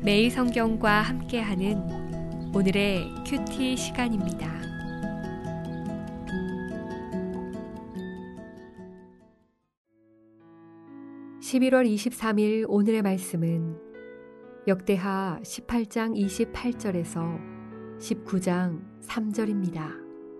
매일 성경과 함께하는 오늘의 큐티 시간입니다. (11월 23일) 오늘의 말씀은 역대하 18장 28절에서 19장 3절입니다.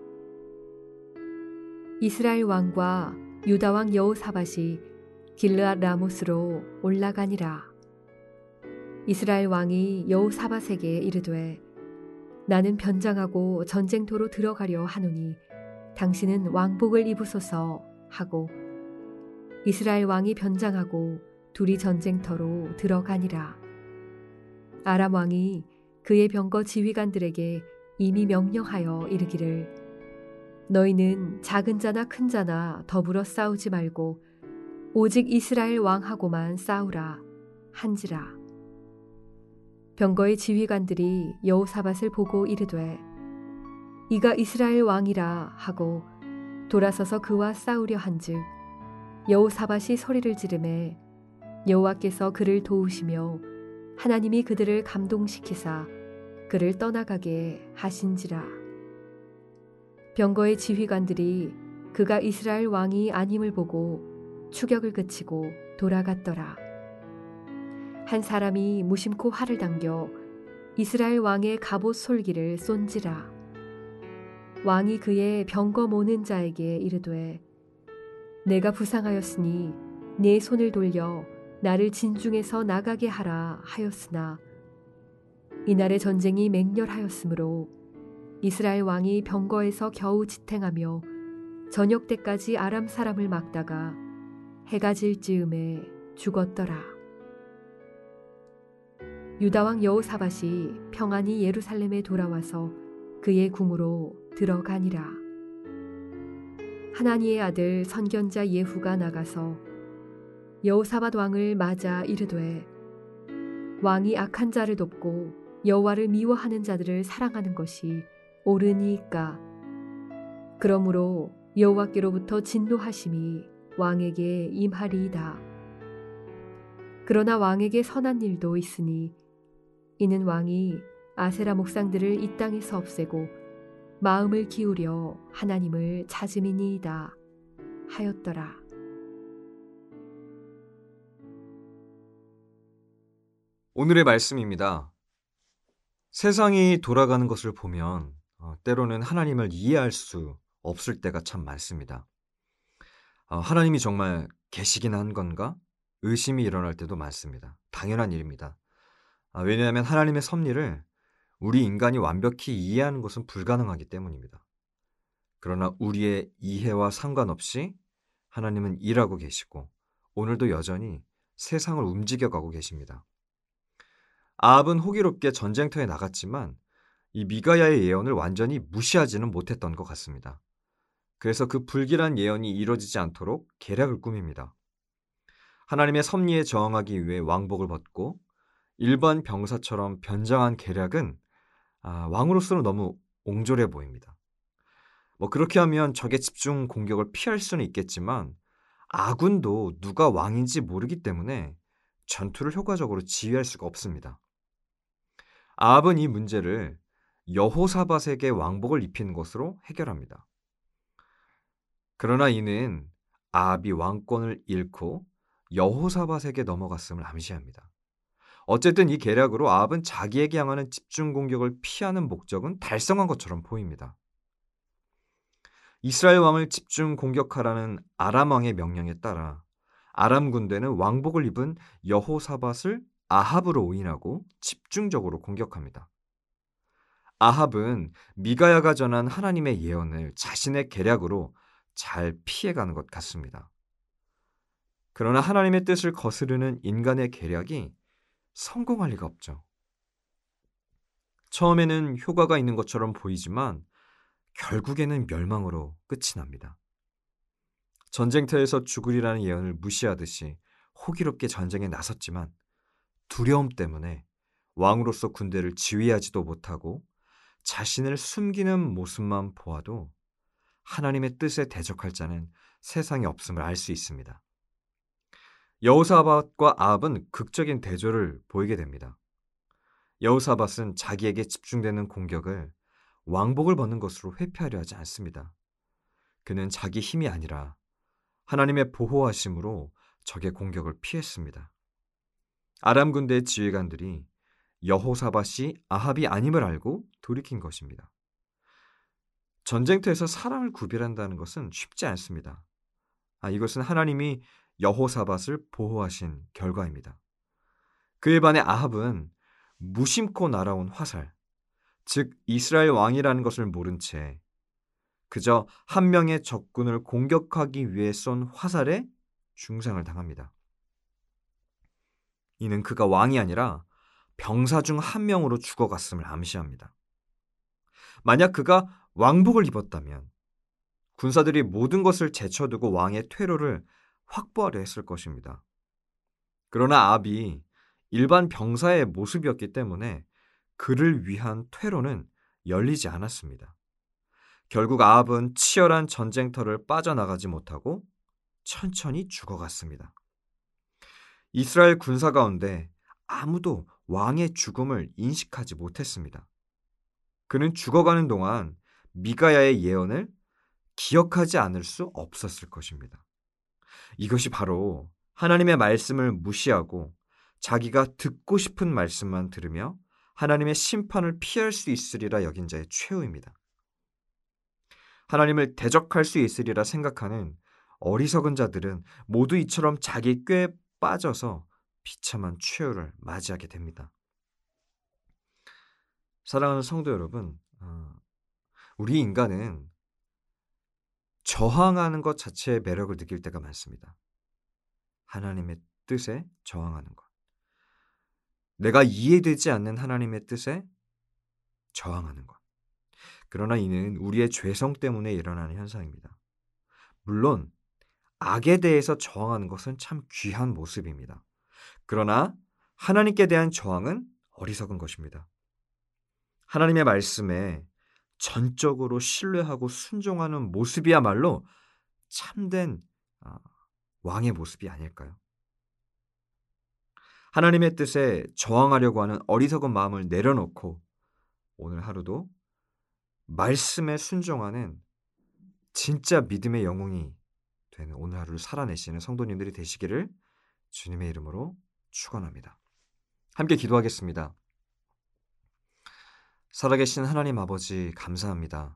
이스라엘 왕과 유다 왕 여호사밧이 길르앗 라못으로 올라가니라. 이스라엘 왕이 여호사밧에게 이르되 나는 변장하고 전쟁터로 들어가려 하노니 당신은 왕복을 입으소서 하고 이스라엘 왕이 변장하고 둘이 전쟁터로 들어가니라. 아람 왕이 그의 병거 지휘관들에게 이미 명령하여 이르기를 너희는 작은 자나 큰 자나 더불어 싸우지 말고 오직 이스라엘 왕하고만 싸우라 한지라. 병거의 지휘관들이 여호사밧을 보고 이르되 이가 이스라엘 왕이라 하고 돌아서서 그와 싸우려 한즉 여호사밧이 소리를 지르매 여호와께서 그를 도우시며 하나님이 그들을 감동시키사 그를 떠나가게 하신지라. 병거의 지휘관들이 그가 이스라엘 왕이 아님을 보고 추격을 그치고 돌아갔더라. 한 사람이 무심코 활을 당겨 이스라엘 왕의 갑옷 솔기를 쏜지라. 왕이 그의 병거 모는 자에게 이르되 내가 부상하였으니 네 손을 돌려 나를 진중에서 나가게 하라 하였으나 이날의 전쟁이 맹렬하였으므로 이스라엘 왕이 병거에서 겨우 지탱하며 저녁 때까지 아람 사람을 막다가 해가 질 즈음에 죽었더라. 유다 왕 여호사밧이 평안히 예루살렘에 돌아와서 그의 궁으로 들어가니라. 하나니의 아들 선견자 예후가 나가서 여호사밧 왕을 맞아 이르되 왕이 악한 자를 돕고 여호와를 미워하는 자들을 사랑하는 것이 옳으니이까. 그러므로 여호와께로부터 진노하심이 왕에게 임하리이다. 그러나 왕에게 선한 일도 있으니 이는 왕이 아세라 목상들을 이 땅에서 없애고 마음을 기울여 하나님을 찾음이니이다 하였더라. 오늘의 말씀입니다. 세상이 돌아가는 것을 보면 때로는 하나님을 이해할 수 없을 때가 참 많습니다. 하나님이 정말 계시긴 한 건가? 의심이 일어날 때도 많습니다. 당연한 일입니다. 왜냐하면 하나님의 섭리를 우리 인간이 완벽히 이해하는 것은 불가능하기 때문입니다. 그러나 우리의 이해와 상관없이 하나님은 일하고 계시고 오늘도 여전히 세상을 움직여가고 계십니다. 아합은 호기롭게 전쟁터에 나갔지만 이 미가야의 예언을 완전히 무시하지는 못했던 것 같습니다. 그래서 그 불길한 예언이 이루어지지 않도록 계략을 꾸밉니다. 하나님의 섭리에 저항하기 위해 왕복을 벗고 일반 병사처럼 변장한 계략은 왕으로서는 너무 옹졸해 보입니다. 그렇게 하면 적의 집중 공격을 피할 수는 있겠지만 아군도 누가 왕인지 모르기 때문에 전투를 효과적으로 지휘할 수가 없습니다. 아합은 이 문제를 여호사밧에게 왕복을 입히는 것으로 해결합니다. 그러나 이는 아합이 왕권을 잃고 여호사밧에게 넘어갔음을 암시합니다. 어쨌든 이 계략으로 아합은 자기에게 향하는 집중 공격을 피하는 목적은 달성한 것처럼 보입니다. 이스라엘 왕을 집중 공격하라는 아람 왕의 명령에 따라 아람 군대는 왕복을 입은 여호사밧을 아합으로 오인하고 집중적으로 공격합니다. 아합은 미가야가 전한 하나님의 예언을 자신의 계략으로 잘 피해가는 것 같습니다. 그러나 하나님의 뜻을 거스르는 인간의 계략이 성공할 리가 없죠. 처음에는 효과가 있는 것처럼 보이지만 결국에는 멸망으로 끝이 납니다. 전쟁터에서 죽으리라는 예언을 무시하듯이 호기롭게 전쟁에 나섰지만 두려움 때문에 왕으로서 군대를 지휘하지도 못하고 자신을 숨기는 모습만 보아도 하나님의 뜻에 대적할 자는 세상에 없음을 알 수 있습니다. 여호사밧과 아합은 극적인 대조를 보이게 됩니다. 여호사밧은 자기에게 집중되는 공격을 왕복을 벗는 것으로 회피하려 하지 않습니다. 그는 자기 힘이 아니라 하나님의 보호하심으로 적의 공격을 피했습니다. 아람 군대의 지휘관들이 여호사밧이 아합이 아님을 알고 돌이킨 것입니다. 전쟁터에서 사람을 구별한다는 것은 쉽지 않습니다. 이것은 하나님이 여호사밧을 보호하신 결과입니다. 그에 반해 아합은 무심코 날아온 화살, 즉 이스라엘 왕이라는 것을 모른 채 그저 한 명의 적군을 공격하기 위해 쏜 화살에 중상을 당합니다. 이는 그가 왕이 아니라 병사 중 한 명으로 죽어갔음을 암시합니다. 만약 그가 왕복을 입었다면 군사들이 모든 것을 제쳐두고 왕의 퇴로를 확보하려 했을 것입니다. 그러나 아합이 일반 병사의 모습이었기 때문에 그를 위한 퇴로는 열리지 않았습니다. 결국 아합은 치열한 전쟁터를 빠져나가지 못하고 천천히 죽어갔습니다. 이스라엘 군사 가운데 아무도 왕의 죽음을 인식하지 못했습니다. 그는 죽어가는 동안 미가야의 예언을 기억하지 않을 수 없었을 것입니다. 이것이 바로 하나님의 말씀을 무시하고 자기가 듣고 싶은 말씀만 들으며 하나님의 심판을 피할 수 있으리라 여긴 자의 최후입니다. 하나님을 대적할 수 있으리라 생각하는 어리석은 자들은 모두 이처럼 자기 꾀에 빠져서 비참한 최후를 맞이하게 됩니다. 사랑하는 성도 여러분, 우리 인간은 저항하는 것 자체의 매력을 느낄 때가 많습니다. 하나님의 뜻에 저항하는 것. 내가 이해되지 않는 하나님의 뜻에 저항하는 것. 그러나 이는 우리의 죄성 때문에 일어나는 현상입니다. 물론 악에 대해서 저항하는 것은 참 귀한 모습입니다. 그러나 하나님께 대한 저항은 어리석은 것입니다. 하나님의 말씀에 전적으로 신뢰하고 순종하는 모습이야말로 참된 왕의 모습이 아닐까요? 하나님의 뜻에 저항하려고 하는 어리석은 마음을 내려놓고 오늘 하루도 말씀에 순종하는 진짜 믿음의 영웅이 되는 오늘 하루를 살아내시는 성도님들이 되시기를 주님의 이름으로 축원합니다. 함께 기도하겠습니다. 살아계신 하나님 아버지 감사합니다.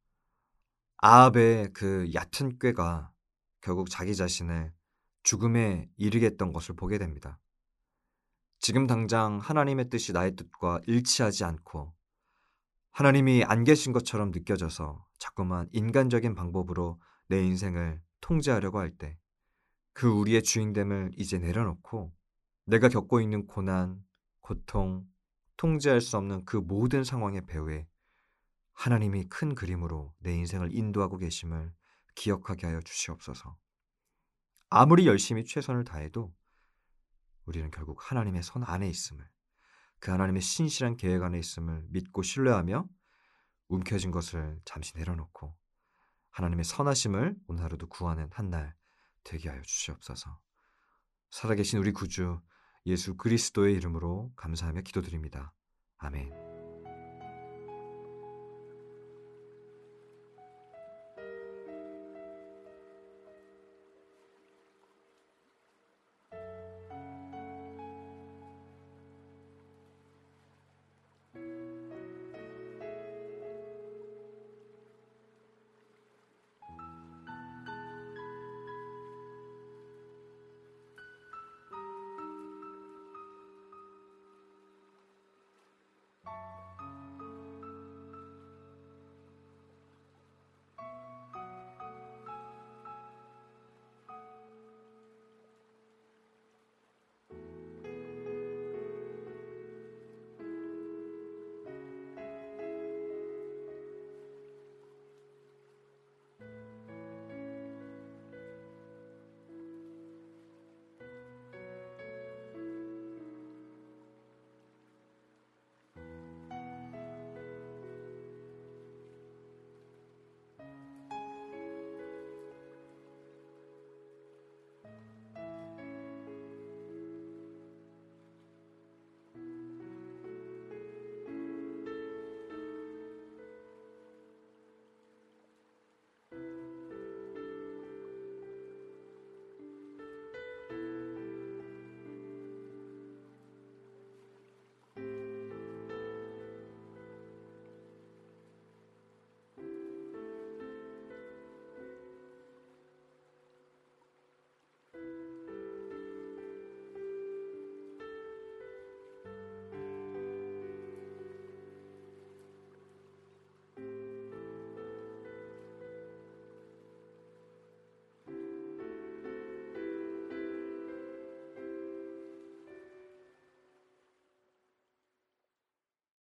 아합의 그 얕은 꾀가 결국 자기 자신을 죽음에 이르겠던 것을 보게 됩니다. 지금 당장 하나님의 뜻이 나의 뜻과 일치하지 않고 하나님이 안 계신 것처럼 느껴져서 자꾸만 인간적인 방법으로 내 인생을 통제하려고 할 때 그 우리의 주인됨을 이제 내려놓고 내가 겪고 있는 고난, 고통, 통제할 수 없는 그 모든 상황의 배후에 하나님이 큰 그림으로 내 인생을 인도하고 계심을 기억하게 하여 주시옵소서. 아무리 열심히 최선을 다해도 우리는 결국 하나님의 손 안에 있음을, 그 하나님의 신실한 계획 안에 있음을 믿고 신뢰하며 움켜진 것을 잠시 내려놓고 하나님의 선하심을 오늘 하루도 구하는 한 날 되게 하여 주시옵소서. 살아계신 우리 구주 예수 그리스도의 이름으로 감사하며 기도드립니다. 아멘.